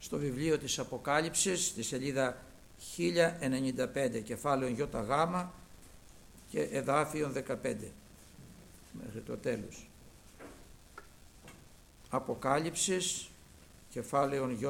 στο βιβλίο της Αποκάλυψης, στη σελίδα 1095, κεφάλαιο ΙΓ και εδάφιον 15 μέχρι το τέλος. Αποκάλυψης, κεφάλαιο ΙΓ,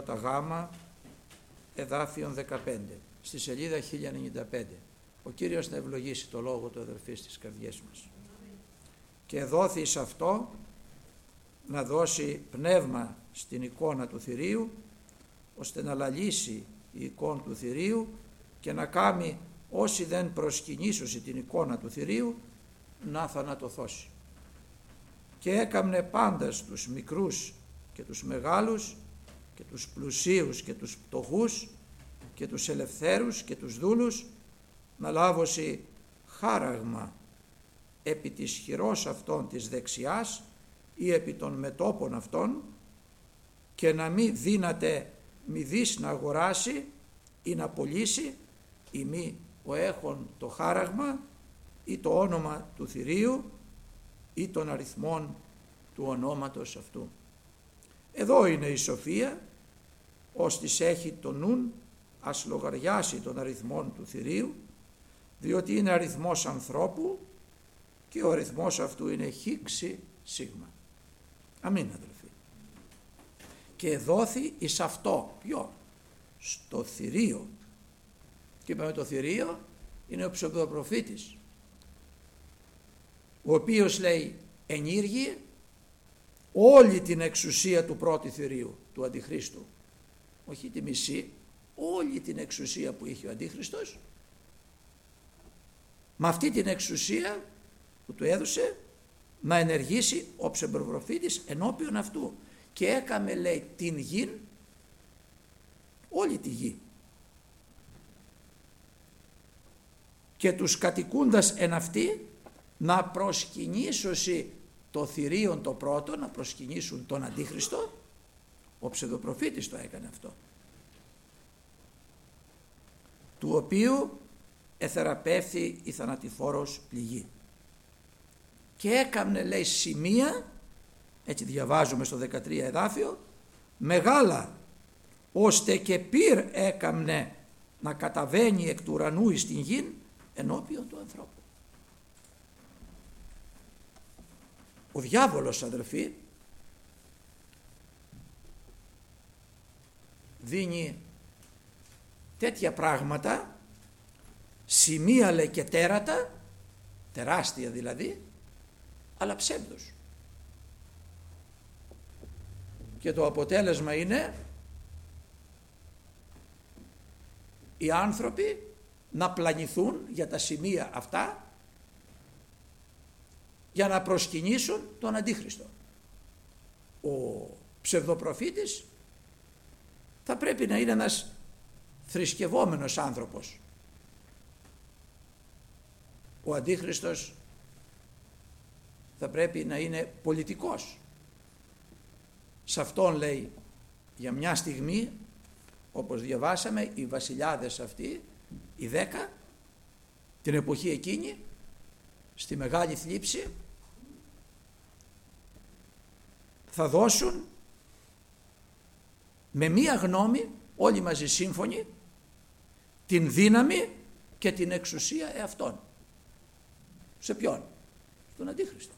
εδάφιον 15, στη σελίδα 1095. Ο Κύριος να ευλογήσει το λόγο του αδελφοί στις καρδιές μας. Και δόθη σε αυτό να δώσει πνεύμα στην εικόνα του θηρίου, ώστε να λαλήσει η εικόνα του θηρίου και να κάνει όσοι δεν προσκυνήσουν την εικόνα του θηρίου να θανατωθώσει. Και έκαμνε πάντας τους μικρούς και τους μεγάλους και τους πλουσίους και τους πτωχούς και τους ελευθέρους και τους δούλους να λάβωση χάραγμα επί της χειρός αυτών της δεξιάς ή επί των μετώπων αυτών, και να μη δύναται μη δεις να αγοράσει ή να πωλήσει ή μη ο έχων το χάραγμα ή το όνομα του θηρίου ή των αριθμών του ονόματος αυτού. Εδώ είναι η σοφία, ώστις έχει το νουν ας λογαριάσει των αριθμών του θηρίου, διότι είναι αριθμός ανθρώπου και ο αριθμός αυτού είναι χίξη σίγμα. Αμήν, αδελφοί. Και δόθη εις αυτό, ποιο? Στο θηρίο. Και είπαμε το θηρίο είναι ο ψευδοπροφήτης, ο οποίος λέει ενήργει όλη την εξουσία του πρώτου θηρίου, του Αντιχρίστου. Όχι τη μισή, όλη την εξουσία που είχε ο Αντίχριστος. Με αυτή την εξουσία που του έδωσε να ενεργήσει ο ψευδοπροφήτης ενώπιον αυτού. Και έκαμε, λέει, την γη, όλη τη γη, και τους κατοικούντας εν αυτή να προσκυνήσωσι το θηρίον το πρώτο, να προσκυνήσουν τον Αντίχριστο. Ο ψευδοπροφήτης το έκανε αυτό, του οποίου εθεραπεύθη η θανατηφόρος πληγή. Και έκαμνε, λέει, σημεία, έτσι διαβάζουμε στο 13 εδάφιο, μεγάλα, ώστε και πυρ έκαμνε να καταβαίνει εκ του ουρανού εις την γην ενώπιον του ανθρώπου. Ο διάβολος, αδελφοί, δίνει τέτοια πράγματα, σημεία, λέει, και τέρατα, τεράστια δηλαδή, αλλά ψεύδος. Και το αποτέλεσμα είναι οι άνθρωποι να πλανηθούν για τα σημεία αυτά για να προσκυνήσουν τον Αντίχριστο. Ο ψευδοπροφήτης θα πρέπει να είναι ένας θρησκευόμενος άνθρωπος. Ο Αντίχριστος θα πρέπει να είναι πολιτικός. Σε αυτόν, λέει, για μια στιγμή, όπως διαβάσαμε, οι βασιλιάδες αυτοί, οι 10, την εποχή εκείνη, στη μεγάλη θλίψη, θα δώσουν με μία γνώμη, όλοι μαζί σύμφωνοι, την δύναμη και την εξουσία εαυτών. Σε ποιον? Στον Αντίχριστο.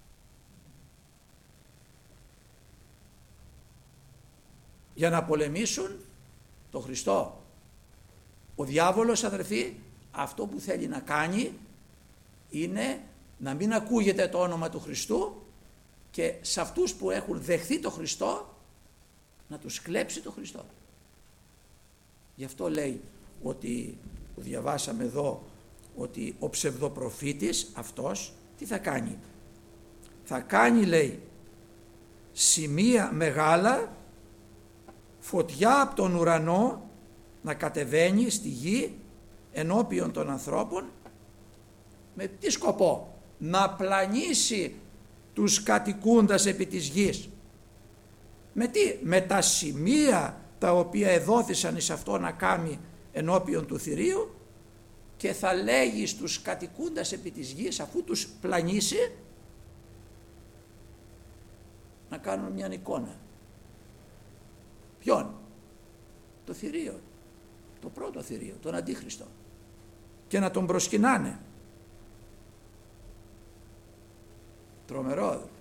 Για να πολεμήσουν τον Χριστό. Ο διάβολος, αδερφοί, αυτό που θέλει να κάνει είναι να μην ακούγεται το όνομα του Χριστού και σε αυτούς που έχουν δεχθεί το Χριστό να τους κλέψει το Χριστό. Γι' αυτό λέει ότι, που διαβάσαμε εδώ, ότι ο ψευδοπροφήτης αυτός τι θα κάνει? Θα κάνει, λέει, σημεία μεγάλα, φωτιά από τον ουρανό να κατεβαίνει στη γη ενώπιον των ανθρώπων. Με τι σκοπό? Να πλανήσει τους κατοικούντας επί της γης. Με τι? Με τα σημεία τα οποία εδόθησαν εις αυτό να κάνει ενώπιον του θηρίου, και θα λέγει στους κατοικούντας επί της γης, αφού τους πλανήσει, να κάνουν μια εικόνα. Ποιον? το θηρίο, το πρώτο θηρίο, τον Αντίχριστο, και να τον προσκυνάνε. Τρομερό.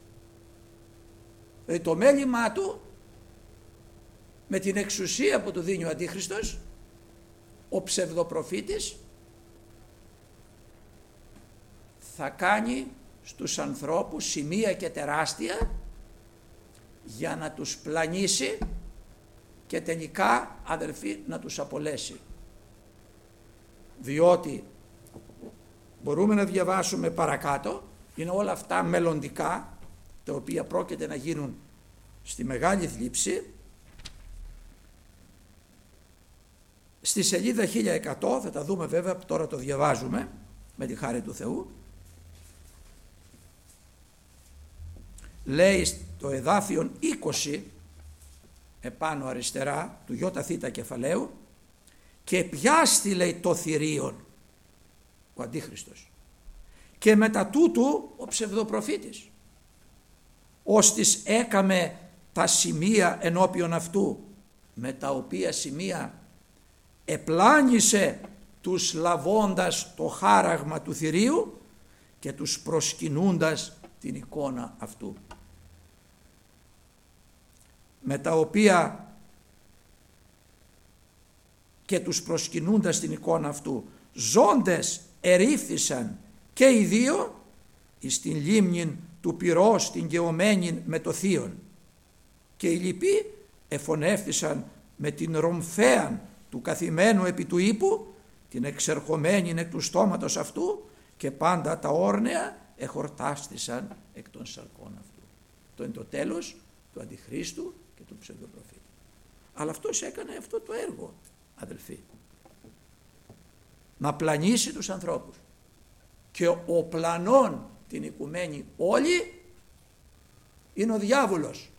Δηλαδή το μέλημά του, με την εξουσία που του δίνει ο Αντίχριστος, ο ψευδοπροφήτης θα κάνει στους ανθρώπους σημεία και τεράστια για να τους πλανήσει και τελικά, αδελφοί, να τους απολέσει. Διότι μπορούμε να διαβάσουμε παρακάτω, είναι όλα αυτά μελλοντικά, τα οποία πρόκειται να γίνουν στη Μεγάλη Θλίψη. Στη σελίδα 1100, θα τα δούμε βέβαια, τώρα το διαβάζουμε με τη χάρη του Θεού, λέει στο εδάφιο 20 επάνω αριστερά του ΙΘ κεφαλαίου, και πιάστη, λέει, το θηρίον ο Αντίχριστος, και μετά τούτου ο ψευδοπροφήτης, ώστις έκαμε τα σημεία ενώπιον αυτού, με τα οποία σημεία επλάνησε τους λαβώντας το χάραγμα του θηρίου και τους προσκυνούντας την εικόνα αυτού, με τα οποία και τους προσκυνούντας την εικόνα αυτού ζώντες ερήφθησαν και οι δύο εις την λίμνην του πυρός την γεωμένην με το θείον, και οι λοιποί εφωνεύθησαν με την ρομφέαν του καθημένου επί του ύπου, την εξερχομένην εκ του στόματος αυτού, και πάντα τα όρνεα εχορτάστησαν εκ των σαρκών αυτού. Το είναι το τέλος του Αντιχρίστου και του ψευδοπροφήτη. Αλλά αυτός έκανε αυτό το έργο, αδελφοί, να πλανήσει τους ανθρώπους, και ο πλανών την οικουμένη όλη είναι ο διάβολος.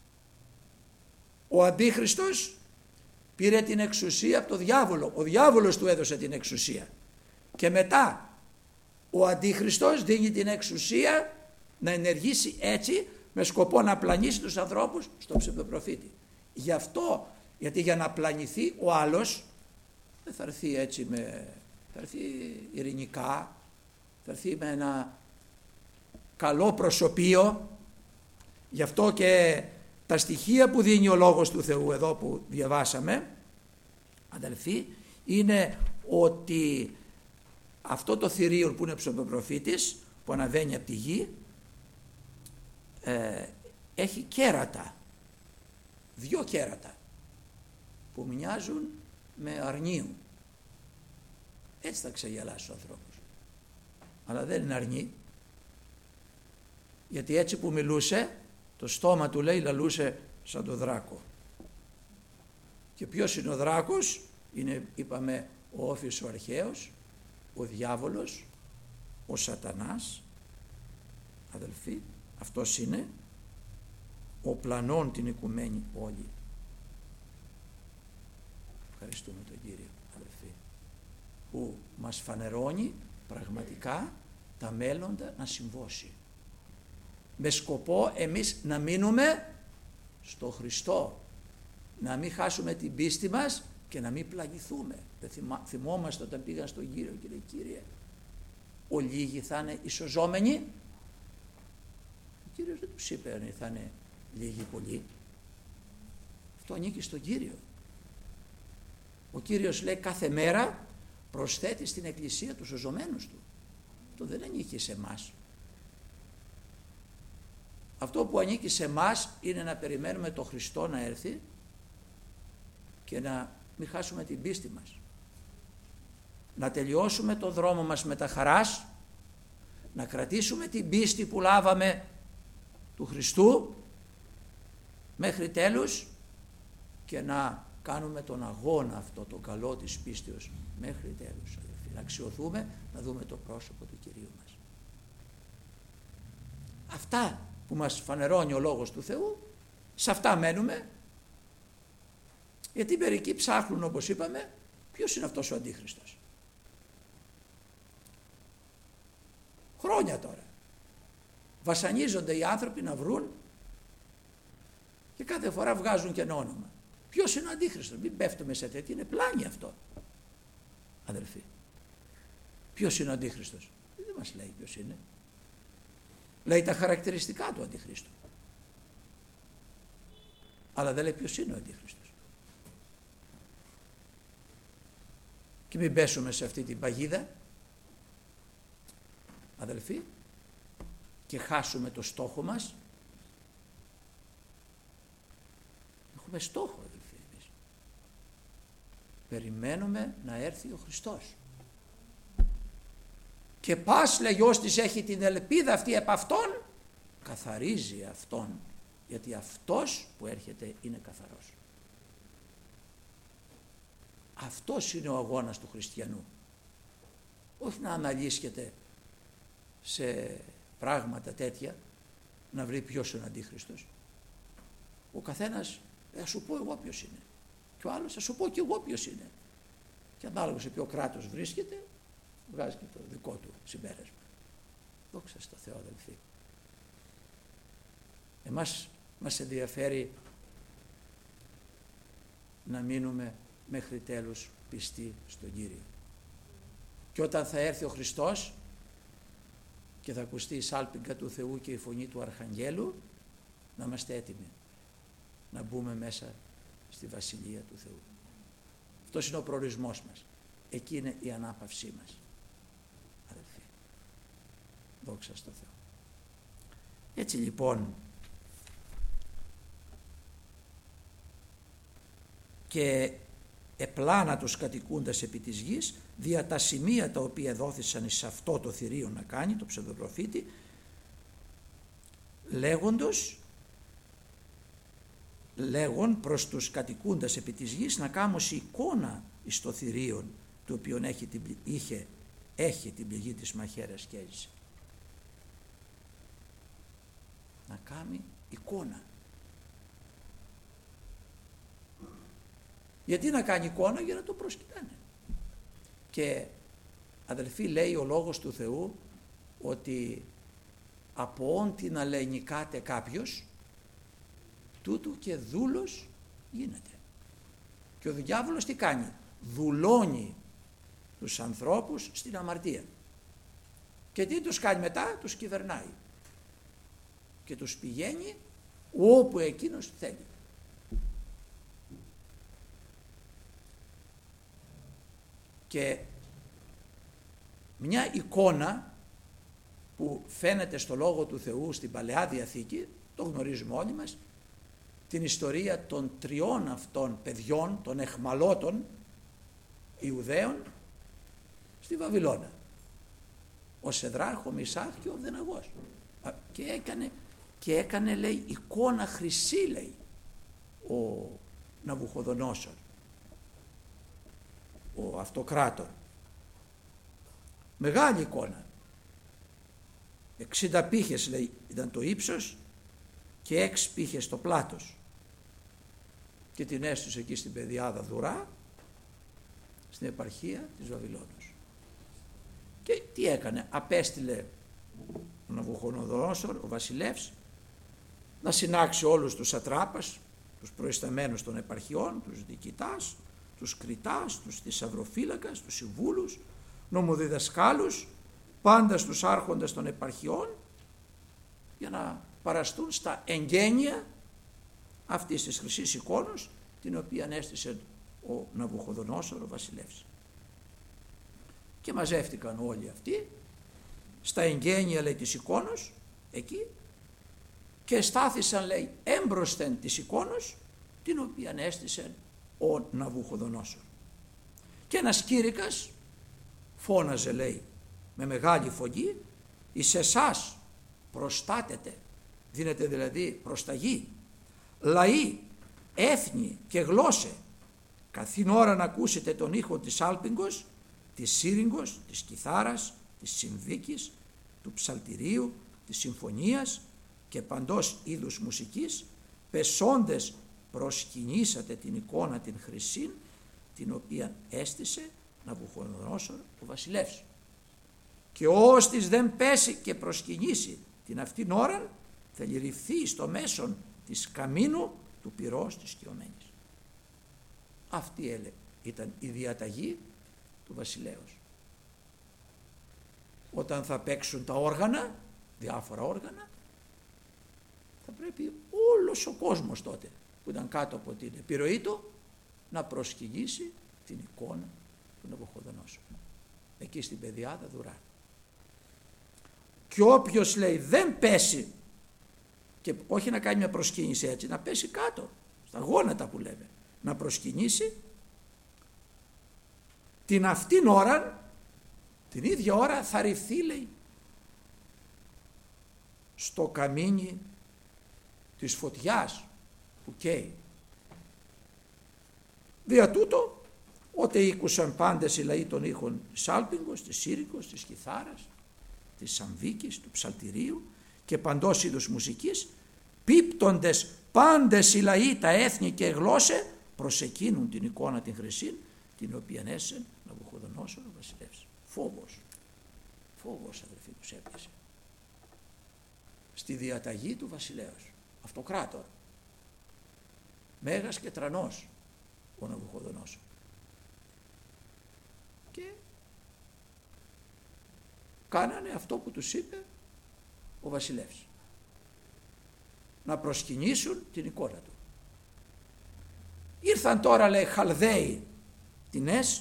Ο Αντίχριστος πήρε την εξουσία από το διάβολο, ο διάβολος του έδωσε την εξουσία, και μετά ο Αντίχριστος δίνει την εξουσία να ενεργήσει έτσι, με σκοπό να πλανήσει τους ανθρώπους στον ψευδοπροφήτη. Γι' αυτό, γιατί για να πλανηθεί ο άλλος δεν θα έρθει έτσι, θα έρθει ειρηνικά, θα έρθει με ένα καλό προσωπείο. Γι' αυτό και τα στοιχεία που δίνει ο Λόγος του Θεού εδώ που διαβάσαμε, αδελφοί, είναι ότι αυτό το θηρίο που είναι ψευδοπροφήτης, που αναβαίνει από τη γη, έχει κέρατα, 2 κέρατα που μοιάζουν με αρνίου. Έτσι θα ξεγελάσει ο ανθρώπους, αλλά δεν είναι αρνί, γιατί έτσι που μιλούσε, το στόμα του, λέει, λαλούσε σαν το δράκο. Και ποιος είναι ο δράκος? Είναι, είπαμε, ο Όφης ο αρχαίος, ο διάβολος, ο σατανάς, αδελφοί. Αυτός είναι ο πλανών την οικουμένη όλη. Ευχαριστούμε τον Κύριο, αδελφοί, που μας φανερώνει πραγματικά τα μέλλοντα να συμβώσει, με σκοπό εμείς να μείνουμε στο Χριστό, να μην χάσουμε την πίστη μας και να μην πλαγηθούμε. Δεν θυμόμαστε όταν πήγαν στον Κύριο και λέει: Κύριε, ο λίγοι θα είναι ισοζόμενοι? Ο Κύριος δεν τους είπε αν θα είναι λίγοι πολλοί. Αυτό ανήκει στον Κύριο. Ο Κύριος λέει κάθε μέρα προσθέτει στην Εκκλησία τους σωζωμένους του. Το δεν ανήκει σε εμάς. Αυτό που ανήκει σε εμάς είναι να περιμένουμε το Χριστό να έρθει και να μην χάσουμε την πίστη μας. Να τελειώσουμε τον δρόμο μας με τα χαράς, να κρατήσουμε την πίστη που λάβαμε του Χριστού μέχρι τέλους και να κάνουμε τον αγώνα αυτό, το καλό της πίστεως μέχρι τέλους. Να αξιωθούμε, να δούμε το πρόσωπο του Κυρίου μας. Αυτά που μας φανερώνει ο Λόγος του Θεού, σε αυτά μένουμε, γιατί μερικοί ψάχνουν, όπως είπαμε, ποιος είναι αυτός ο Αντίχριστος. Χρόνια τώρα βασανίζονται οι άνθρωποι να βρουν και κάθε φορά βγάζουν και ένα όνομα. Ποιος είναι ο Αντίχριστος? Μην πέφτουμε σε τέτοια, είναι πλάνη αυτό, αδελφοί. Ποιος είναι ο Αντίχριστος? Δεν μας λέει ποιος είναι. Λέει τα χαρακτηριστικά του Αντιχρίστου, αλλά δεν λέει ποιος είναι ο Αντίχριστος. Και μην πέσουμε σε αυτή την παγίδα, αδελφοί, και χάσουμε το στόχο μας. Έχουμε στόχο, αδελφοί, εμείς. Περιμένουμε να έρθει ο Χριστός. Και πας, λέει, ώστις έχει την ελπίδα αυτή επ' αυτόν, καθαρίζει αυτόν, γιατί αυτός που έρχεται είναι καθαρός. Αυτός είναι ο αγώνας του χριστιανού. Όχι να αναλύσκεται σε πράγματα τέτοια, να βρει ποιος είναι ο Αντίχριστος. Ο καθένας θα σου πω εγώ ποιος είναι, και ο άλλος θα σου πω και εγώ ποιος είναι, και ανάλογα σε ποιο κράτος βρίσκεται βγάζει και το δικό του συμπέρασμα. Δόξα στο Θεό, αδελφοί. Εμάς μας ενδιαφέρει να μείνουμε μέχρι τέλους πιστοί στον Κύριο. Και όταν θα έρθει ο Χριστός και θα ακουστεί η σάλπιγγα του Θεού και η φωνή του Αρχαγγέλου, να είμαστε έτοιμοι να μπούμε μέσα στη Βασιλεία του Θεού. Αυτός είναι ο προορισμός μας. Εκεί είναι η ανάπαυσή μας, αδελφοί. Δόξα στο Θεό. Έτσι λοιπόν, και επλάνατος κατοικούντας επί της γης, δια τα σημεία τα οποία δόθησαν εις αυτό το θηρίο να κάνει, το ψευδοπροφήτη, λέγον προς τους κατοικούντας επί της γης να κάμωση εικόνα εις το θηρίον, το οποίο έχει την πηγή της μαχαίρας και έζησε. Να κάνει εικόνα. Γιατί να κάνει εικόνα? Για να το προσκυνάνε. Και αδελφοί, λέει ο λόγος του Θεού ότι από όν την αλεηνικάται κάποιος, τούτου και δούλος γίνεται. Και ο διάβολος τι κάνει? Δουλώνει τους ανθρώπους στην αμαρτία. Και τι τους κάνει μετά? Τους κυβερνάει και τους πηγαίνει όπου εκείνος θέλει. Και μια εικόνα που φαίνεται στο Λόγο του Θεού στην Παλαιά Διαθήκη, το γνωρίζουμε όλοι μας, την ιστορία των τριών αυτών παιδιών, των εχμαλώτων Ιουδαίων στη Βαβυλώνα. Ο Σεδράχ, ο Μισάχ και ο Αβδεναγός. Και έκανε λέει εικόνα χρυσή, λέει, ο Ναβουχοδονόσορ, ο αυτοκράτορ. Μεγάλη εικόνα. 60 πύχες, λέει, ήταν το ύψος και 6 πύχες το πλάτος. Και την έστωσε εκεί στην Πεδιάδα Δουρά, στην επαρχία της Βαβυλώνος. Και τι έκανε? Απέστειλε ο Ναβουχοδονόσορ, ο βασιλεύς, να συνάξει όλους τους σατράπας, τους προϊσταμένους των επαρχιών, τους διοικητάς, τους κριτάς, τους θησαυροφύλακας, τους συμβούλους, νομοδιδασκάλους, πάντα στους άρχοντες των επαρχιών, για να παραστούν στα εγγένεια αυτής της χρυσής εικόνος, την οποία έστησε ο Ναβουχοδονόσορ, ο βασιλεύς. Και μαζεύτηκαν όλοι αυτοί στα εγγένεια, λέει, της εικόνος εκεί, και στάθησαν, λέει, έμπροσθεν της εικόνος, την οποία έστησε ο Ναβουχοδονόσορ. Και ένας κήρυκας φώναζε, λέει, με μεγάλη φωνή, εις εσάς προστάτετε, δίνετε δηλαδή προσταγή, λαοί, έθνη και γλώσσε, καθήν ώρα να ακούσετε τον ήχο της άλπιγγος, της σύριγγος, της κιθάρας, της συνδίκης, του ψαλτηρίου, της συμφωνίας και παντός είδους μουσικής, πεσόντες προσκυνήσατε την εικόνα την χρυσήν, την οποία έστησε Ναβουχοδονόσορ ο βασιλεύς. Και ώστις δεν πέσει και προσκυνήσει την αυτήν ώραν, θα λυριφθεί στο μέσον της καμίνου του πυρός της σκιωμένης. Αυτή ήταν η διαταγή του βασιλέως. Όταν θα παίξουν τα όργανα, διάφορα όργανα, θα πρέπει όλος ο κόσμος τότε που ήταν κάτω από την επιρροή του να προσκυνήσει την εικόνα του Ναβουχοδονόσορα. Εκεί στην Πεδιάδα Δουρά. Και όποιος, λέει, δεν πέσει, και όχι να κάνει μια προσκύνηση έτσι, να πέσει κάτω στα γόνατα που λέμε, να προσκυνήσει, την αυτήν ώρα, την ίδια ώρα θα ρηφθεί, λέει, στο καμίνι της φωτιάς που καίει. Δια τούτο, ότε ήκουσαν πάντες οι λαοί των ήχων της άλπιγγος, της σύρικος, της κιθάρας, της σαμβίκης, του ψαλτηρίου και παντός είδους μουσικής, πίπτοντες πάντες οι λαοί, τα έθνη και γλώσσε, προσεκίνουν την εικόνα την χρυσήν, την οποία έσεν Ναβουχοδονόσορο βασιλεύς. Φόβος, αδελφοί, τους έπιασε. Στη διαταγή του βασιλέως, αυτοκράτορα, μέγας και τρανός ο Ναβουχοδονόσορο. Και κάνανε αυτό που τους είπε ο βασιλεύς, να προσκυνήσουν την εικόνα του. Ήρθαν τώρα, λέει, Χαλδαίοι τινές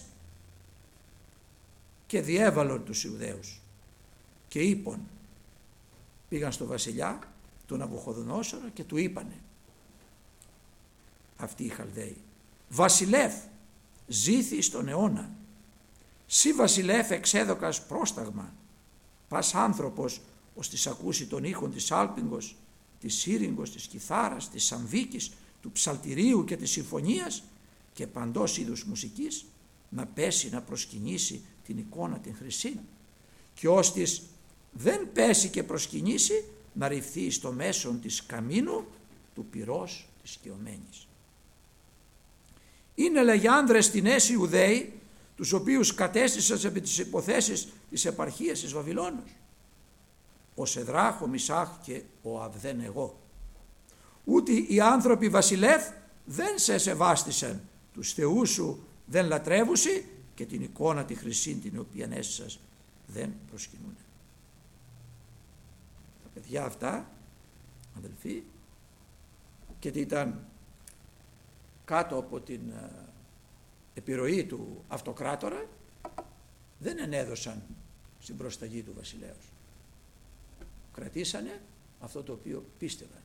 και διέβαλον τους Ιουδαίους και είπαν, πήγαν στο βασιλιά τον Ναβουχοδονόσορο και του είπανε αυτοί οι Χαλδαίοι, βασιλεύ ζήθη στον αιώνα, σύ βασιλεύ εξέδωκας πρόσταγμα, πας άνθρωπος ως της ακούσει τον ήχον της άλπιγγος, της σύριγγος, της κιθάρας, της σαμβίκης, του ψαλτηρίου και της συμφωνίας και παντός είδους μουσικής, να πέσει να προσκυνήσει την εικόνα την χρυσή, και ως της δεν πέσει και προσκυνήσει, να ρηφθεί στο μέσον της καμίνου του πυρός της σκιωμένης. Είναι, λέγει, άνδρες τινές Ιουδαίοι, τους οποίους κατέστησαν επί τις υποθέσεις της επαρχίας της Βαβυλώνος, ο Σεδράχ, ο Μισάχ και ο Αβδέν εγώ. Ούτε οι άνθρωποι βασιλεύ δεν σε σεβάστησαν, τους θεούς σου δεν λατρεύουσι και την εικόνα τη χρυσή την οποία έσυσας δεν προσκυνούν. Τα παιδιά αυτά, αδελφοί, και ήταν κάτω από την επιρροή του αυτοκράτορα, δεν ενέδωσαν στην προσταγή του βασιλέως. Κρατήσανε αυτό το οποίο πίστευαν,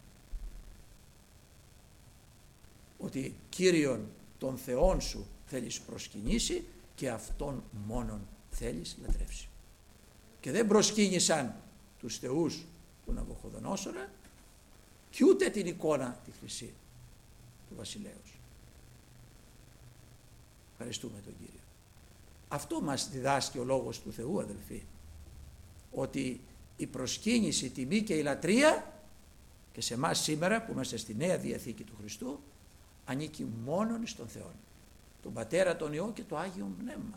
ότι Κύριον των θεών σου θέλεις προσκυνήσει και αυτόν μόνον θέλεις λατρεύσει. Και δεν προσκύνησαν τους θεούς του Ναβουχοδονόσορα και ούτε την εικόνα τη χρυσή του βασιλέως. Ευχαριστούμε τον Κύριο. Αυτό μας διδάσκει ο Λόγος του Θεού, αδελφοί, ότι η προσκύνηση, η τιμή και η λατρεία, και σε εμάς σήμερα που είμαστε στη Νέα Διαθήκη του Χριστού, ανήκει μόνον στον Θεό, τον Πατέρα, τον Υιό και το Άγιο Πνεύμα.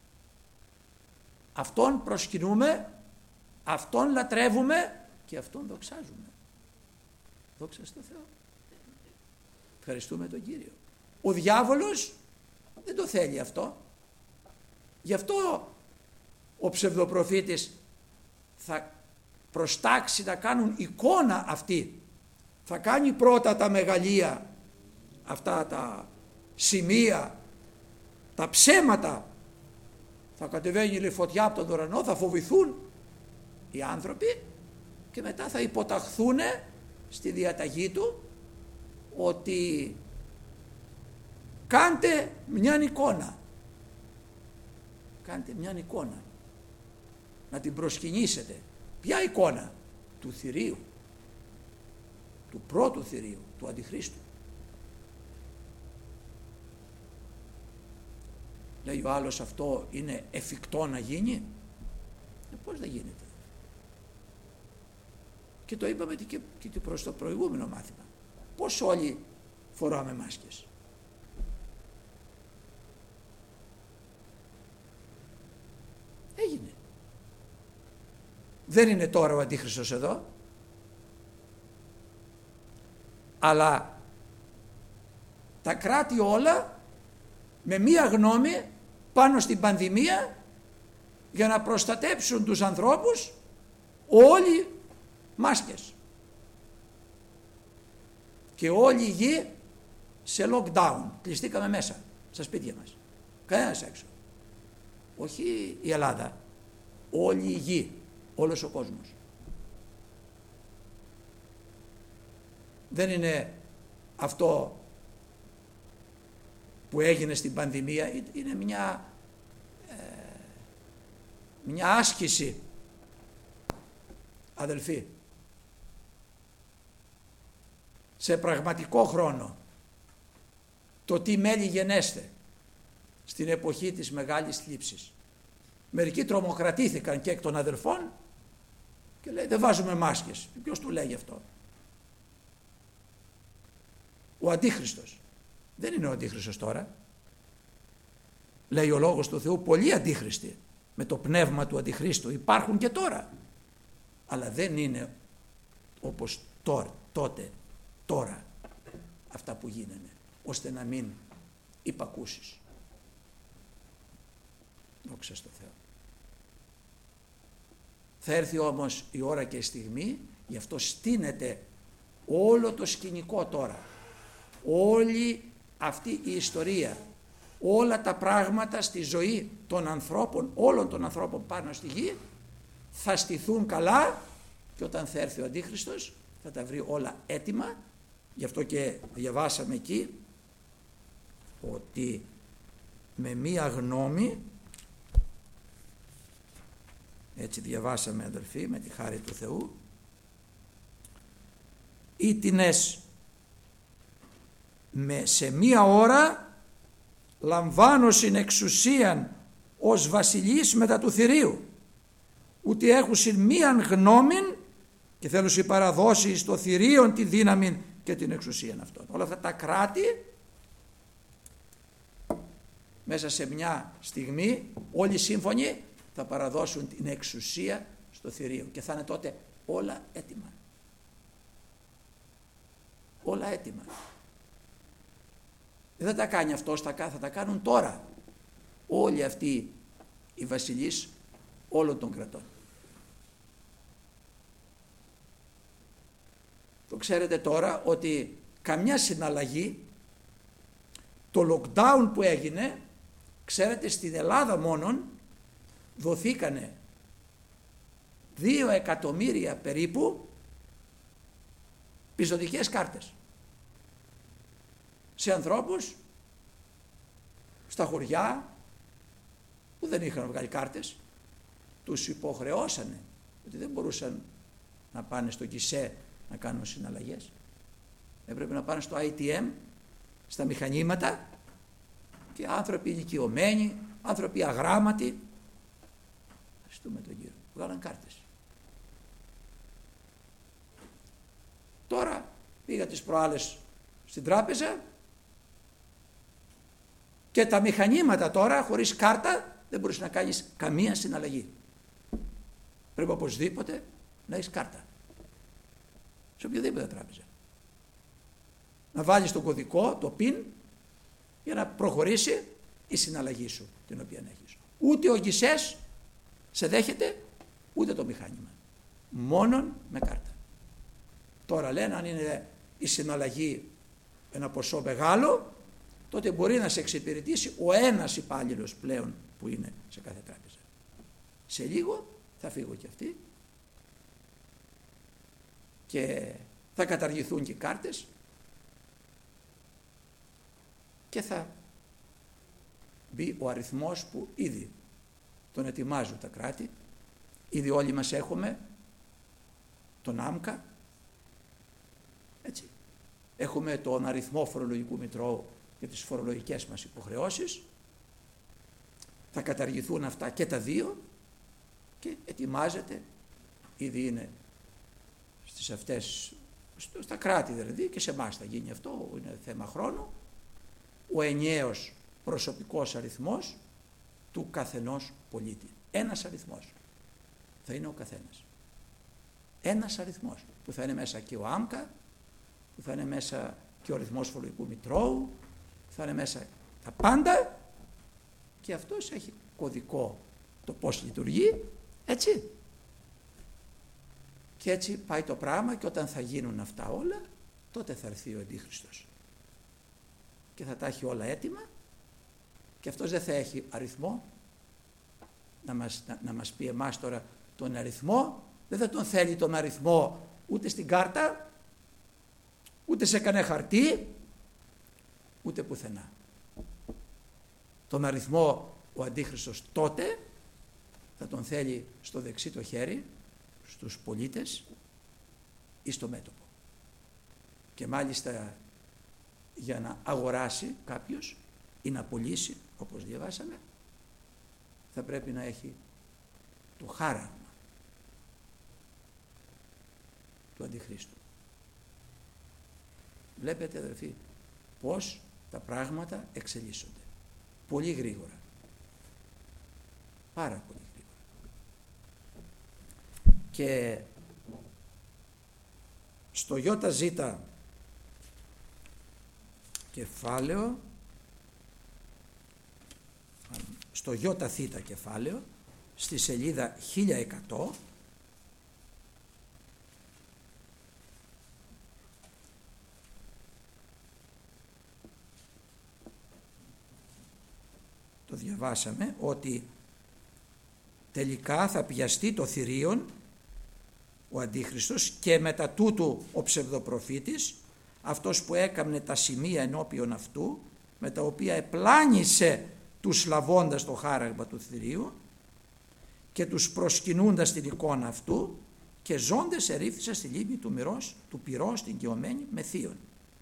Αυτόν προσκυνούμε, αυτόν λατρεύουμε και αυτόν δοξάζουμε. Δόξα στο Θεό. Ευχαριστούμε τον Κύριο. Ο διάβολος δεν το θέλει αυτό. Γι' αυτό ο ψευδοπροφήτης θα προστάξει να κάνουν εικόνα αυτή. Θα κάνει πρώτα τα μεγαλεία, αυτά τα σημεία, τα ψέματα. Θα κατεβαίνει η φωτιά από τον ουρανό, θα φοβηθούν οι άνθρωποι και μετά θα υποταχθούν στη διαταγή του ότι κάντε μια εικόνα. Κάντε μια εικόνα. Να την προσκυνήσετε. Ποια εικόνα? Του θηρίου. Του πρώτου θηρίου, του Αντιχρίστου. Λέει ο άλλος, αυτό είναι εφικτό να γίνει? Πώς δεν γίνεται? Και το είπαμε και προς το προηγούμενο μάθημα. Πώς όλοι φοράμε μάσκες? Έγινε. Δεν είναι τώρα ο Αντίχριστος εδώ, αλλά τα κράτη όλα με μία γνώμη πάνω στην πανδημία για να προστατέψουν τους ανθρώπους όλοι μάσκες και όλη η γη σε lockdown. Κλειστήκαμε μέσα στα σπίτια μας, κανένας έξω. Όχι η Ελλάδα, όλη η γη, όλος ο κόσμος. Δεν είναι αυτό που έγινε στην πανδημία, είναι μια άσκηση, αδελφοί, σε πραγματικό χρόνο, το τι μέλη γενέστε στην εποχή της μεγάλης θλίψης. Μερικοί τρομοκρατήθηκαν και εκ των αδελφών και λέει δεν βάζουμε μάσκες. Ποιος του λέει αυτό? Ο Αντίχριστος. Δεν είναι ο Αντίχριστος τώρα. Λέει ο Λόγος του Θεού, πολλοί αντίχριστοι με το πνεύμα του Αντιχρίστου υπάρχουν και τώρα. Αλλά δεν είναι όπως τώρα αυτά που γίνανε, ώστε να μην υπακούσεις. Δόξα στο Θεό. Θα έρθει όμως η ώρα και η στιγμή, γι' αυτό στείνεται όλο το σκηνικό τώρα. Όλη αυτή η ιστορία, όλα τα πράγματα στη ζωή των ανθρώπων, όλων των ανθρώπων πάνω στη γη, θα στηθούν καλά και όταν θα έρθει ο Αντίχριστος θα τα βρει όλα έτοιμα. Γι' αυτό και διαβάσαμε εκεί ότι με μία γνώμη, έτσι διαβάσαμε αδελφοί με τη χάρη του Θεού, ήτινες σε μία ώρα λαμβάνωσιν εξουσίαν ως βασιλείς μετά του θηρίου, ούτε έχουσιν μίαν γνώμην και θέλουσιν παραδώσει στο θηρίον τη δύναμη και την εξουσίαν αυτών. Όλα αυτά τα κράτη μέσα σε μια στιγμή όλοι σύμφωνοι θα παραδώσουν την εξουσία στο θηρίο και θα είναι τότε όλα έτοιμα. Όλα έτοιμα. Δεν τα κάνει αυτός, θα τα κάνουν τώρα όλοι αυτοί οι βασιλείς όλων των κρατών. Το ξέρετε τώρα ότι καμιά συναλλαγή, το lockdown που έγινε, ξέρετε στην Ελλάδα μόνον δοθήκανε 2 εκατομμύρια περίπου πιστωτικές κάρτες σε ανθρώπους στα χωριά που δεν είχαν βγάλει κάρτες. Τους υποχρεώσανε ότι δεν μπορούσαν να πάνε στο γκισέ να κάνουν συναλλαγές. Έπρεπε να πάνε στο ATM, στα μηχανήματα, και άνθρωποι ηλικιωμένοι, άνθρωποι αγράμματοι, ευχαριστούμε τον Κύριο, βγάλαν κάρτες. Τώρα πήγα τις προάλλες στην τράπεζα και τα μηχανήματα τώρα χωρίς κάρτα δεν μπορείς να κάνεις καμία συναλλαγή. Πρέπει οπωσδήποτε να έχεις κάρτα σε οποιοδήποτε τράπεζα, να βάλεις το κωδικό, το PIN, για να προχωρήσει η συναλλαγή σου την οποία έχεις. Ούτε ο γκισές σε δέχεται, ούτε το μηχάνημα, μόνον με κάρτα. Τώρα λένε αν είναι η συναλλαγή ένα ποσό μεγάλο, τότε μπορεί να σε εξυπηρετήσει ο ένας υπάλληλος πλέον που είναι σε κάθε τράπεζα. Σε λίγο θα φύγω και αυτοί και θα καταργηθούν και οι κάρτες και θα μπει ο αριθμός που ήδη τον ετοιμάζουν τα κράτη. Ήδη όλοι μας έχουμε τον ΆΜΚΑ, έτσι. Έχουμε τον αριθμό φορολογικού μητρώου για τις φορολογικές μας υποχρεώσεις. Θα καταργηθούν αυτά και τα δύο και ετοιμάζεται, ήδη είναι στις αυτές, στα κράτη δηλαδή, και σε εμάς θα γίνει αυτό, είναι θέμα χρόνου, ο ενιαίος προσωπικός αριθμός του καθενός πολίτη. Ένας αριθμός θα είναι ο καθένας. Ένας αριθμός που θα είναι μέσα και ο ΆΜΚΑ, που θα είναι μέσα και ο αριθμός φορολογικού μητρώου, θα είναι μέσα τα πάντα και αυτός έχει κωδικό το πώς λειτουργεί, έτσι. Και έτσι πάει το πράγμα και όταν θα γίνουν αυτά όλα, τότε θα έρθει ο Αντίχριστος και θα τα έχει όλα έτοιμα και αυτός δεν θα έχει αριθμό να μας πει εμάς τώρα τον αριθμό, δεν θα τον θέλει τον αριθμό ούτε στην κάρτα, ούτε σε κανένα χαρτί, ούτε πουθενά. Τον αριθμό ο Αντίχριστος τότε θα τον θέλει στο δεξί το χέρι, στους πολίτες ή στο μέτωπο. Και μάλιστα για να αγοράσει κάποιος ή να πωλήσει, όπως διαβάσαμε, θα πρέπει να έχει το χάραγμα του Αντιχρίστου. Βλέπετε αδερφοί πως τα πράγματα εξελίσσονται πολύ γρήγορα, πάρα πολύ γρήγορα. Και στο ΙΖ κεφάλαιο, στο ΙΘ κεφάλαιο, στη σελίδα 1100, το διαβάσαμε, ότι τελικά θα πιαστεί το θηρίον ο Αντίχριστος και μετά τούτου ο ψευδοπροφήτης, αυτός που έκαμνε τα σημεία ενώπιον αυτού, με τα οποία επλάνησε τους λαβώντας το χάραγμα του θηρίου και τους προσκυνούντας την εικόνα αυτού και ζώντες ερήφθησαν στη λίμνη του πυρός την κοιωμένη με θείον.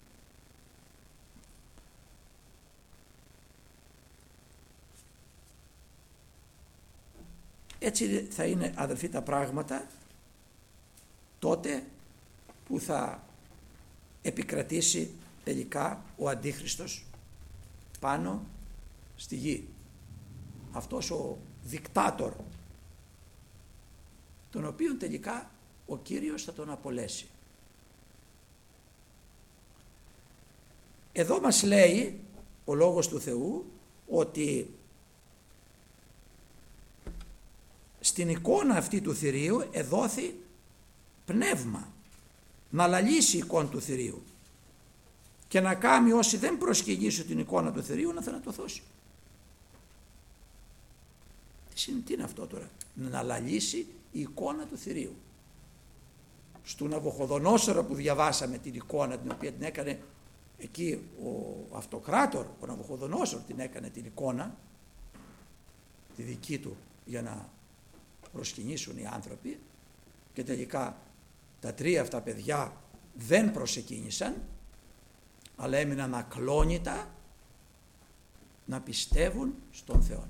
Έτσι θα είναι αδελφοί τα πράγματα τότε που θα επικρατήσει τελικά ο Αντίχριστος πάνω στη γη. Αυτός ο δικτάτορ, τον οποίον τελικά ο Κύριος θα τον απολέσει. Εδώ μας λέει ο Λόγος του Θεού ότι στην εικόνα αυτή του θηρίου εδόθη πνεύμα να λαλήσει η εικόνα του θηρίου και να κάνει όσοι δεν προσκυνήσουν την εικόνα του θηρίου να θανατωθώσει. Τι είναι αυτό τώρα? Να λαλήσει η εικόνα του θηρίου. Στου Ναβουχοδονόσορο που διαβάσαμε την εικόνα την οποία την έκανε εκεί ο αυτοκράτορ, ο Ναβουχοδονόσορο την έκανε την εικόνα τη δική του για να προσκυνήσουν οι άνθρωποι και τελικά τα τρία αυτά παιδιά δεν προσεκίνησαν αλλά έμειναν ακλόνητα να πιστεύουν στον Θεό.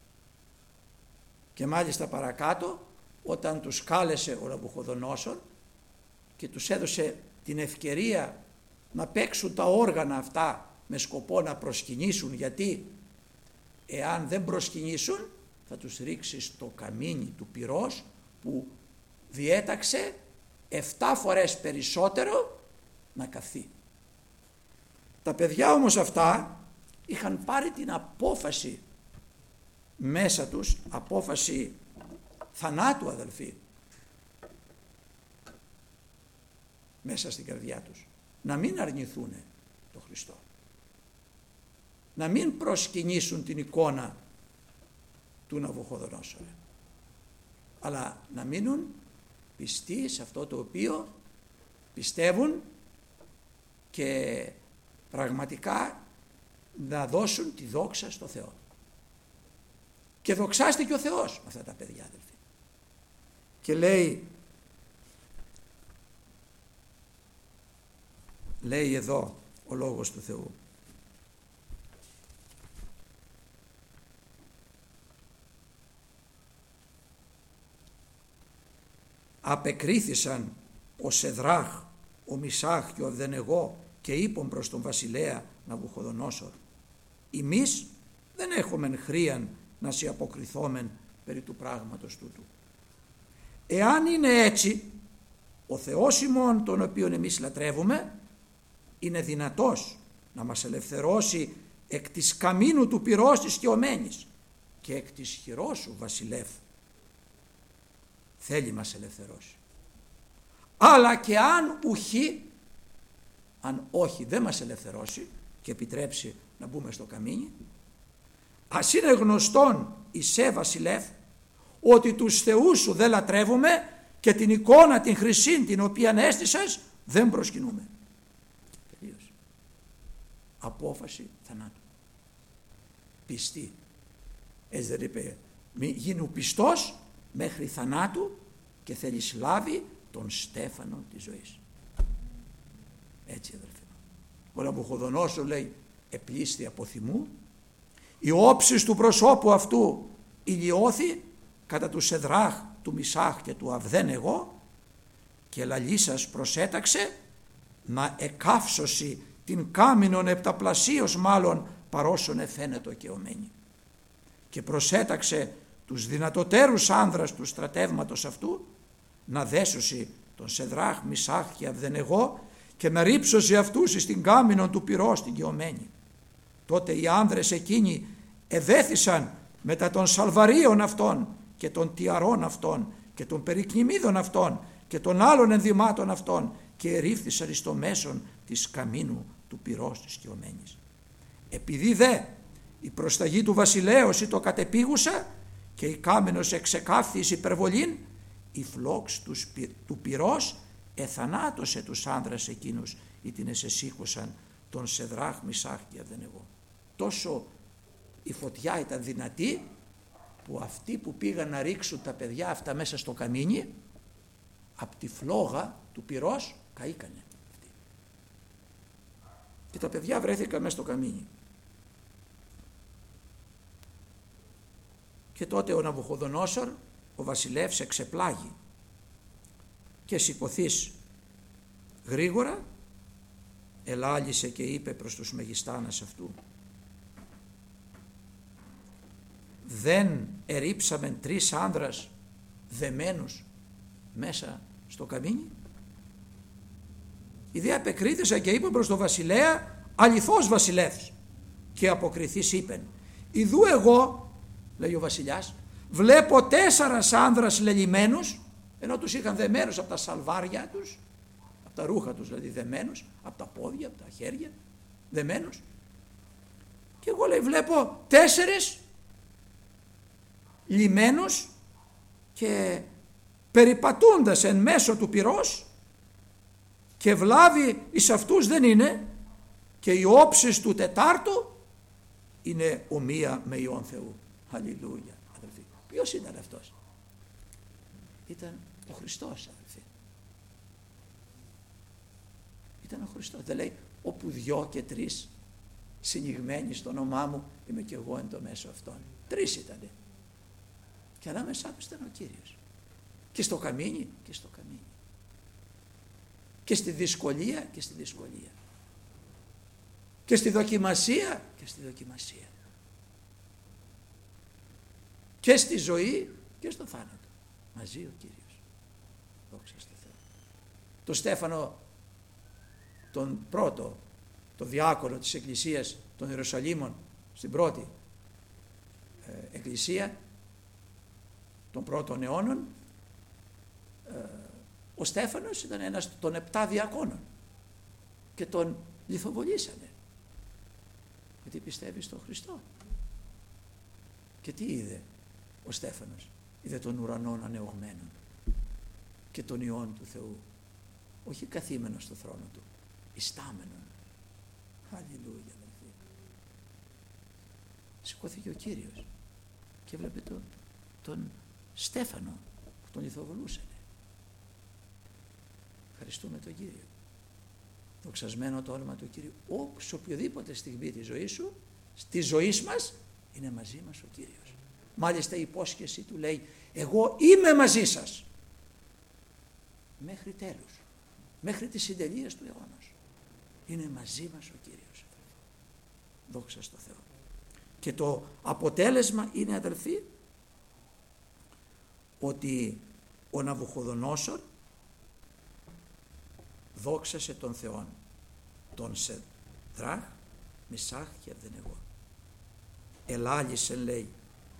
Και μάλιστα παρακάτω όταν τους κάλεσε ο Ναβουχοδονόσορ και τους έδωσε την ευκαιρία να παίξουν τα όργανα αυτά με σκοπό να προσκυνήσουν, γιατί εάν δεν προσκυνήσουν θα τους ρίξει στο καμίνι του πυρός που διέταξε 7 φορές περισσότερο να καθεί. Τα παιδιά όμως αυτά είχαν πάρει την απόφαση μέσα τους, απόφαση θανάτου αδελφοί, μέσα στην καρδιά τους, να μην αρνηθούν τον Χριστό, να μην προσκυνήσουν την εικόνα του Ναβουχοδονόσορα, αλλά να μείνουν πιστοί σε αυτό το οποίο πιστεύουν και πραγματικά να δώσουν τη δόξα στο Θεό. Και δοξάστηκε ο Θεός με αυτά τα παιδιά αδελφοί. Και λέει εδώ ο Λόγος του Θεού, απεκρίθησαν ο Σεδράχ, ο Μισάχ και ο Αβδενεγώ και είπαν προς τον βασιλέα Ναβουχοδονόσορ, εμείς δεν έχομεν χρίαν να σε αποκριθόμεν περί του πράγματος τούτου. Εάν είναι έτσι, ο Θεός ημών τον οποίον εμείς λατρεύουμε είναι δυνατός να μας ελευθερώσει εκ της καμίνου του πυρός της σκιωμένης και εκ της χειρός σου βασιλεύ. Θέλει μας ελευθερώσει. Αλλά και αν ουχή, αν όχι δεν μας ελευθερώσει και επιτρέψει να μπούμε στο καμίνι, ας είναι γνωστόν εισέ βασιλεύ ότι τους θεούς σου δεν λατρεύουμε και την εικόνα την χρυσήν την οποία έστησες δεν προσκυνούμε. Τελείωσε. Απόφαση θανάτου. Πιστή. Έτσι δεν είπε, μη γίνου πιστός μέχρι θανάτου και θέλει λάβει τον στέφανο της ζωής. Έτσι αδελφοί. Ο Ναβουχοδονόσορ λέει επλήσθη από θυμού, η όψης του προσώπου αυτού ηλιώθη κατά του Σεδράχ, του Μισάχ και του Αβδένεγω και λαλήσας προσέταξε να εκάψωσει την κάμινον επταπλασίως μάλλον παρόσον εφαίνετο και ομένη. Και προσέταξε τους δυνατοτέρους άνδρας του στρατεύματος αυτού να δέσωση τον Σεδράχ, Μισάχ και Αβδενεγώ και να ρίψωση αυτούς στην κάμινον του πυρός την γεωμένη. Τότε οι άνδρες εκείνοι εδέθησαν μετά των σαλβαρίων αυτών και των τιαρών αυτών και των περικνημίδων αυτών και των άλλων ενδυμάτων αυτών και ερίφθησαν εις το μέσον της καμίνου του πυρός της σκιωμένης. Επειδή δε η προσταγή του βασιλέως ή το κατεπήγουσα και η κάμενος εξεκάφθη εις υπερβολήν, η φλόξ του πυρός εθανάτωσε τους άνδρας εκείνους ή την εσεσύχωσαν τον Σεδράχ, Μισάχ και Αβδενεγώ. Τόσο η φωτιά ήταν δυνατή που αυτοί που πήγαν να ρίξουν τα παιδιά αυτά μέσα στο καμίνι, από τη φλόγα του πυρός καήκανε. Και τα παιδιά βρέθηκαν μέσα στο καμίνι. Και τότε ο Ναβουχοδονόσορ, ο βασιλεύς, εξεπλάγει και σηκωθείς γρήγορα ελάλησε και είπε προς τους μεγιστάνας αυτού, δεν ερίψαμεν 3 άνδρας δεμένους μέσα στο καμίνι? Οι δε απεκρίθησαν και είπαν προς τον βασιλέα, αληθώς βασιλεύς, και αποκριθείς είπεν, ιδού εγώ, λέει ο βασιλιάς, βλέπω 4 άνδρας λελιμένους, ενώ τους είχαν δεμένους από τα σαλβάρια τους, από τα ρούχα τους δηλαδή δεμένους, από τα πόδια, από τα χέρια δεμένους, και εγώ λέει βλέπω 4 λιμένους και περιπατούντας εν μέσω του πυρός και βλάβη εις αυτούς δεν είναι και η όψεις του 4ου είναι ομοία με Υιόν Θεού. Αλληλούια αδελφοί. Ποιος ήταν αυτός? Ήταν ο Χριστός αδελφοί. Ήταν ο Χριστός. Δεν λέει όπου 2 και 3 συνηγμένοι στο όνομά μου είμαι και εγώ εν το μέσο αυτών. 3 ήτανε. Και ανάμεσά τους ήταν ο Κύριος. Και στο καμίνι και στο καμίνι. Και στη δυσκολία και στη δυσκολία. Και στη δοκιμασία και στη δοκιμασία. Και στη ζωή και στο θάνατο. Μαζί ο Κύριος. Δόξα τω Θεώ. Το Στέφανο τον πρώτο, το διάκονο της Εκκλησίας των Ιερουσαλήμων στην πρώτη Εκκλησία των πρώτων αιώνων, ο Στέφανος ήταν ένας των 7 διακόνων και τον λιθοβολήσανε γιατί πιστεύει στον Χριστό. Και τι είδε ο Στέφανος? Είδε τον ουρανόν ανεωγμένον και τον Υιόν του Θεού, όχι καθήμενο στο θρόνο του, ιστάμενον. Αλληλούια αδελφοί. Σηκώθηκε ο Κύριος και βλέπε τον Στέφανο που τον λιθοβολούσανε. Ευχαριστούμε τον Κύριο. Δοξασμένο το όνομα του Κύριου. Σε οποιοδήποτε στιγμή της ζωής σου, της ζωής μας, είναι μαζί μας ο Κύριος. Μάλιστα η υπόσχεση του λέει, εγώ είμαι μαζί σας μέχρι τέλους, μέχρι τις συντελείες του αιώνος. Είναι μαζί μας ο Κύριος. Δόξα τω Θεώ. Και το αποτέλεσμα είναι αδελφοί ότι ο Ναβουχοδονόσορ δόξασε τον Θεόν, τον Σεδράχ, Μισάχ και Αβδενεγώ. Ελάλησεν, λέει,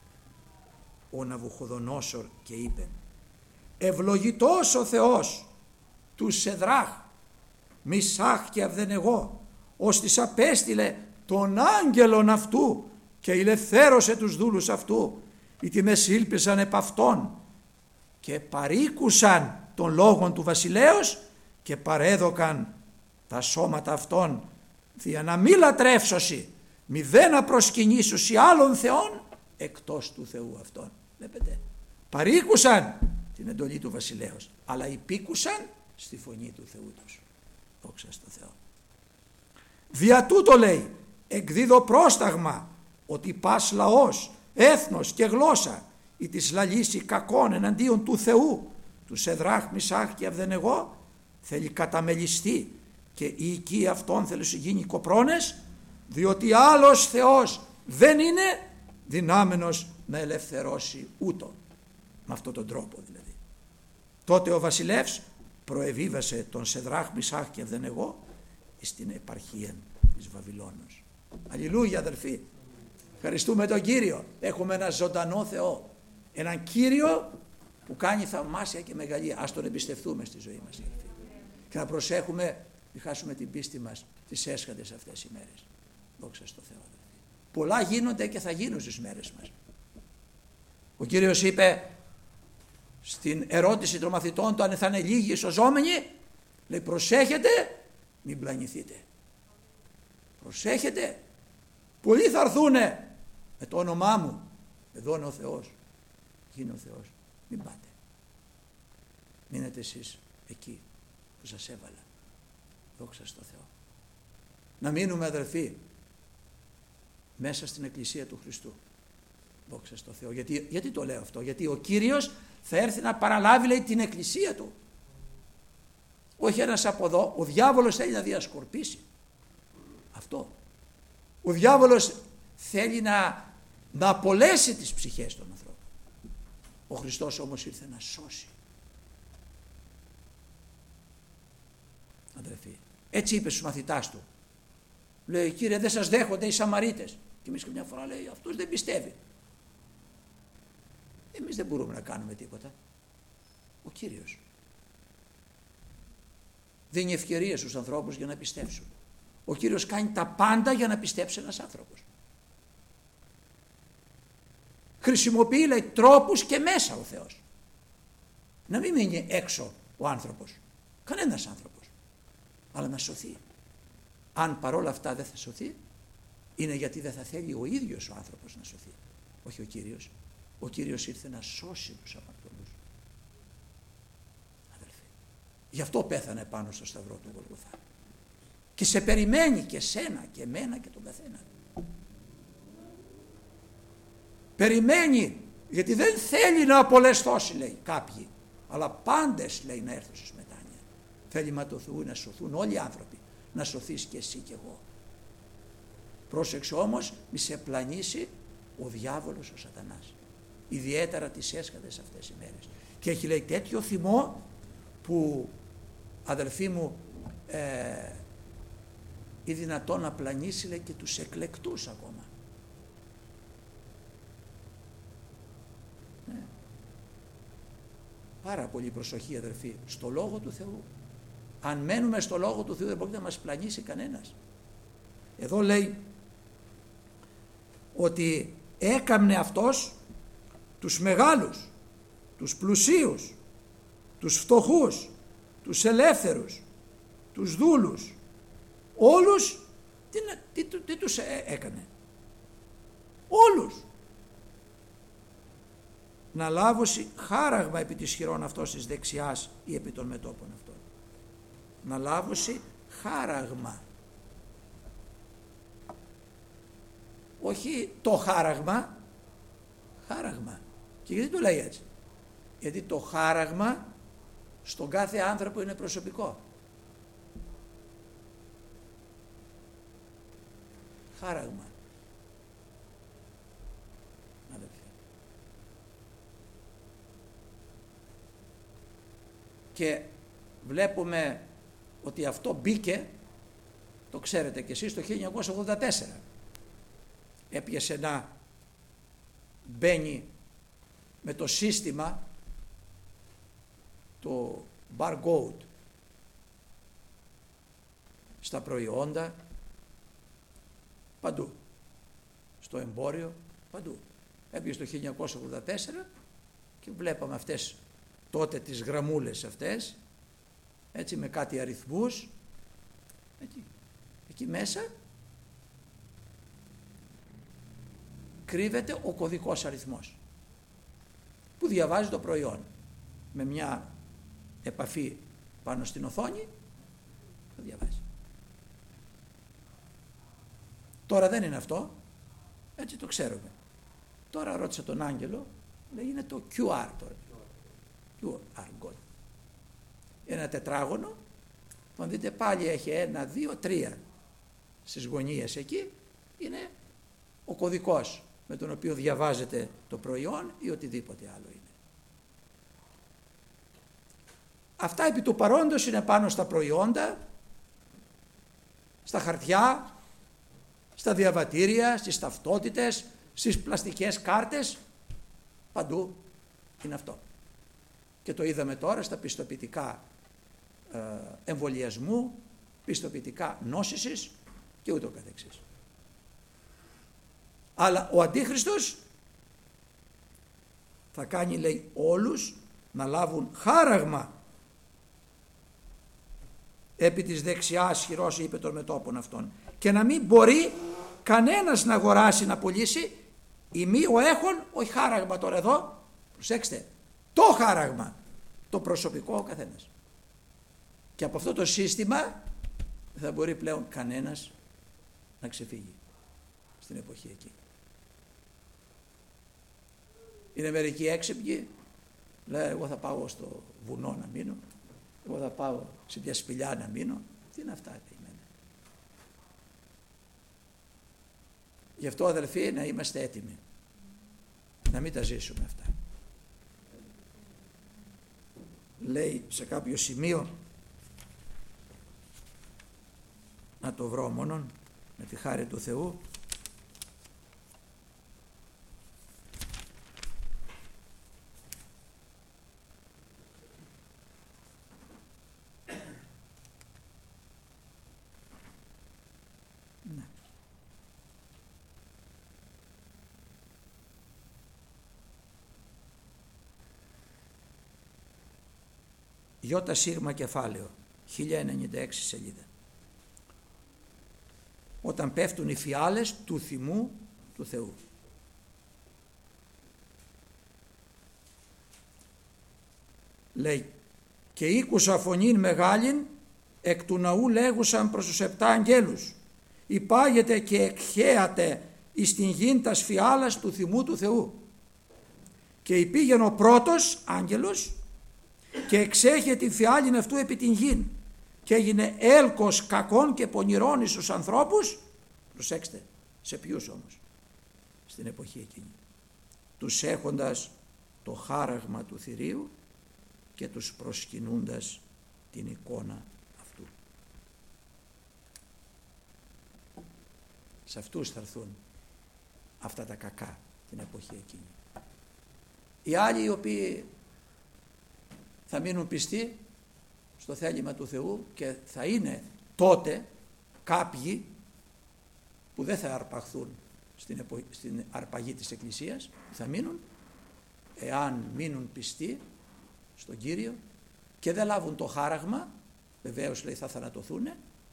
ο Ναβουχοδονόσορ και είπε, ευλογητός ο Θεός του Σεδράχ, Μισάχ και Αβδενεγώ, ως της απέστειλε τον άγγελον αυτού και ελευθέρωσε τους δούλους αυτού, γιατί μεσήλπισαν επ' αυτόν και παρήκουσαν των λόγων του βασιλέως και παρέδωκαν τα σώματα αυτών δια να μη λατρεύσωσι, μηδέν να προσκυνήσουσι άλλων θεών εκτός του Θεού αυτών. Βλέπετε, παρήκουσαν την εντολή του βασιλέως, αλλά υπήκουσαν στη φωνή του Θεού τους. Δόξα στο Θεό. Δια τούτο, λέει, εκδίδω πρόσταγμα ότι πας λαός, έθνος και γλώσσα ή της λαλήσει κακών εναντίον του Θεού, του Σεδράχ, Μισάχ και Αβδενεγώ, θέλει καταμελιστεί και η οικία αυτών θέλει σου γίνει κοπρώνες, διότι άλλος Θεός δεν είναι δυνάμενος να ελευθερώσει ούτω. Με αυτόν τον τρόπο δηλαδή. Τότε ο βασιλεύς προεβίβασε τον Σεδράχ, Μισάχ και Αβδενεγώ στην επαρχία της Βαβυλώνος. Αλληλούια, αδελφοί. Ευχαριστούμε τον Κύριο. Έχουμε ένα ζωντανό Θεό. Έναν Κύριο που κάνει θαυμάσια και μεγαλεία. Ας τον εμπιστευτούμε στη ζωή μας, αδελφοί. Και να προσέχουμε να χάσουμε την πίστη μας τις έσχατες αυτές οι μέρες. Δόξα στο Θεό, αδελφοί. Πολλά γίνονται και θα γίνουν στις μέρες μας. Ο Κύριος είπε στην ερώτηση των μαθητών του αν θα είναι λίγοι σωζόμενοι, λέει, προσέχετε μην πλανηθείτε. Προσέχετε, πολλοί θα έρθουνε με το όνομά μου, εδώ είναι ο Θεός, εκεί είναι ο Θεός. Μην πάτε, μείνετε εσείς εκεί που σας έβαλα. Δόξα στο Θεό. Να μείνουμε, αδελφοί, μέσα στην εκκλησία του Χριστού. Δόξα στο Θεό. Γιατί το λέω αυτό? Γιατί ο Κύριος θα έρθει να παραλάβει, λέει, την εκκλησία του. Όχι ένας από εδώ. Ο διάβολος θέλει να διασκορπίσει. Αυτό. Ο διάβολος θέλει να απολέσει τις ψυχές των ανθρώπων. Ο Χριστός όμως ήρθε να σώσει. Αδελφοί, έτσι είπε στους μαθητάς του. Λέει, Κύριε, δεν σας δέχονται οι Σαμαρίτες. Και εμείς και μια φορά λέει, αυτός δεν πιστεύει. Εμείς δεν μπορούμε να κάνουμε τίποτα. Ο Κύριος δίνει ευκαιρίες στους ανθρώπους για να πιστέψουν. Ο Κύριος κάνει τα πάντα για να πιστέψει ένας άνθρωπος. Χρησιμοποιεί, λέει, τρόπους και μέσα ο Θεός. Να μην μείνει έξω ο άνθρωπος. Κανένας άνθρωπος. Αλλά να σωθεί. Αν παρόλα αυτά δεν θα σωθεί, είναι γιατί δεν θα θέλει ο ίδιος ο άνθρωπος να σωθεί. Όχι ο Κύριος. Ο Κύριος ήρθε να σώσει τους αμαρτωλούς. Αδελφοί, γι' αυτό πέθανε πάνω στο σταυρό του Γολγοθά. Και σε περιμένει και σένα και εμένα και τον καθένα. Περιμένει, γιατί δεν θέλει να απολεσθώσει, λέει, κάποιοι, αλλά πάντες, λέει, να έρθουν στις μετάνοια. Θέλημα του Θεού να σωθούν όλοι οι άνθρωποι, να σωθείς και εσύ και εγώ. Πρόσεξε όμως, μη σε πλανήσει ο διάβολος, ο σατανάς. Ιδιαίτερα τις έσχατες αυτές οι μέρες. Και έχει, λέει, τέτοιο θυμό που, αδελφοί μου, ή δυνατόν να πλανήσει, λέει, και τους εκλεκτούς ακόμα. Ναι. Πάρα πολύ προσοχή, αδελφοί, στο Λόγο του Θεού. Αν μένουμε στο Λόγο του Θεού δεν μπορεί να μας πλανήσει κανένας. Εδώ λέει ότι έκαμνε αυτός τους μεγάλους, τους πλουσίους, τους φτωχούς, τους ελεύθερους, τους δούλους, όλους τι τους έκανε? Όλους. Να λάβωση χάραγμα επί της χειρών αυτός της δεξιάς ή επί των μετώπων αυτών. Να λάβωση χάραγμα. Όχι το χάραγμα, χάραγμα. Και γιατί το λέει έτσι? Γιατί το χάραγμα στον κάθε άνθρωπο είναι προσωπικό. Χάραγμα. Αδελφοί. Και βλέπουμε ότι αυτό μπήκε το ξέρετε κι εσείς, το 1984 έπιασε να μπαίνει με το σύστημα το barcode στα προϊόντα παντού, στο εμπόριο παντού. Έπιασε το 1984 και βλέπαμε αυτές τότε τις γραμμούλες αυτές, έτσι, με κάτι αριθμούς, εκεί μέσα κρύβεται ο κωδικός αριθμός που διαβάζει το προϊόν με μια επαφή πάνω στην οθόνη, το διαβάζει. Τώρα δεν είναι αυτό, έτσι το ξέρουμε. Τώρα ρώτησα τον Άγγελο, λέει είναι το QR τώρα. QR code. Ένα τετράγωνο, αν δείτε πάλι έχει 1, 2, 3 στις γωνίες εκεί, είναι ο κωδικός με τον οποίο διαβάζετε το προϊόν ή οτιδήποτε άλλο είναι. Αυτά επί του παρόντος είναι πάνω στα προϊόντα, στα χαρτιά, στα διαβατήρια, στις ταυτότητες, στις πλαστικές κάρτες, παντού είναι αυτό. Και το είδαμε τώρα στα πιστοποιητικά εμβολιασμού, πιστοποιητικά νόσησης και ούτω καθεξής. Αλλά ο Αντίχριστος θα κάνει, λέει, όλους να λάβουν χάραγμα επί της δεξιάς χειρός, είπε, των μετώπων αυτών, και να μην μπορεί κανένας να αγοράσει, να πουλήσει, ημί ο έχων, όχι χάραγμα τώρα εδώ, προσέξτε, το χάραγμα, το προσωπικό ο καθένας. Και από αυτό το σύστημα δεν θα μπορεί πλέον κανένας να ξεφύγει στην εποχή εκεί. Είναι μερικοί έξυπνοι, λέει εγώ θα πάω στο βουνό να μείνω, εγώ θα πάω σε μια σπηλιά να μείνω. Τι είναι αυτά, εμένα. Γι' αυτό, αδελφοί, να είμαστε έτοιμοι να μην τα ζήσουμε αυτά. Λέει σε κάποιο σημείο, να το βρω μόνον με τη χάρη του Θεού, Ιώτα σίγμα κεφάλαιο, 1096 σελίδα. Όταν πέφτουν οι φιάλες του θυμού του Θεού. Λέει, και ήκουσα φωνήν μεγάλην εκ του ναού λέγουσαν προς τους 7 αγγέλους, υπάγεται και εκχέατε εις την γην τας φιάλας του θυμού του Θεού. Και υπήγαινε ο πρώτος άγγελος και εξέχε την φιάλην αυτού επί την γην και έγινε έλκος κακών και πονηρών εις τους ανθρώπους. Προσέξτε, σε ποιους όμως? Στην εποχή εκείνη. Τους έχοντας το χάραγμα του θηρίου και τους προσκυνούντας την εικόνα αυτού. Σε αυτούς θα έρθουν αυτά τα κακά την εποχή εκείνη. Οι άλλοι οι οποίοι θα μείνουν πιστοί στο θέλημα του Θεού και θα είναι τότε κάποιοι που δεν θα αρπαχθούν στην αρπαγή της Εκκλησίας, θα μείνουν, εάν μείνουν πιστοί στον Κύριο και δεν λάβουν το χάραγμα, βεβαίως λέει θα θανατωθούν,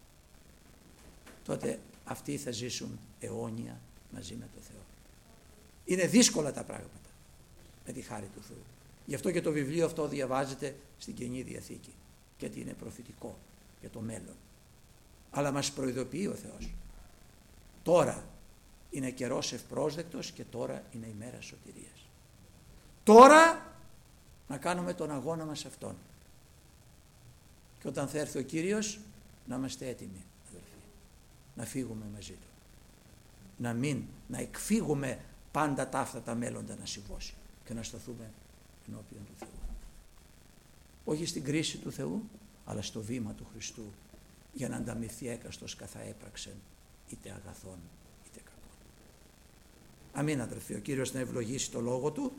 τότε αυτοί θα ζήσουν αιώνια μαζί με το Θεό. Είναι δύσκολα τα πράγματα με τη χάρη του Θεού. Γι' αυτό και το βιβλίο αυτό διαβάζεται στην Καινή Διαθήκη, γιατί είναι προφητικό για το μέλλον. Αλλά μας προειδοποιεί ο Θεός. Τώρα είναι καιρός ευπρόσδεκτος και τώρα είναι η μέρα σωτηρίας. Τώρα να κάνουμε τον αγώνα μας αυτόν. Και όταν θα έρθει ο Κύριος να είμαστε έτοιμοι, αδελφοί, να φύγουμε μαζί Του. Να εκφύγουμε πάντα αυτά τα μέλλοντα να συμβώσει και να σταθούμε ενώπιον του Θεού. Όχι στην κρίση του Θεού, αλλά στο βήμα του Χριστού για να ανταμοιφθεί έκαστος καθά έπραξεν, είτε αγαθόν είτε κακόν. Αμήν, αδελφοί. Ο Κύριος να ευλογήσει το λόγο Του